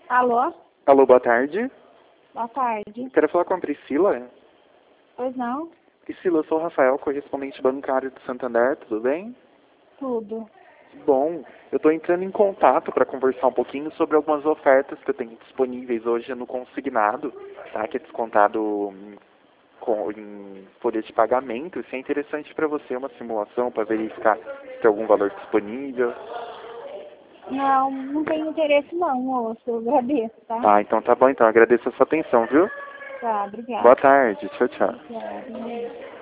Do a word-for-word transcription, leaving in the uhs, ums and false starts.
Alô? Alô, boa tarde. Boa tarde. Quero falar com a Priscila. Pois não? Priscila, eu sou o Rafael, correspondente bancário do Santander, tudo bem? Tudo. Bom, eu estou entrando em contato para conversar um pouquinho sobre algumas ofertas que eu tenho disponíveis hoje no consignado, tá? Que é descontado hum, com, em folha de pagamento. Isso é interessante para você, uma simulação para verificar se tem algum valor disponível. Não, não tenho interesse não, moço. Eu agradeço, tá? Tá, então tá bom, então agradeço a sua atenção, viu? Tá, obrigada. Boa tarde, tchau, tchau. Obrigada.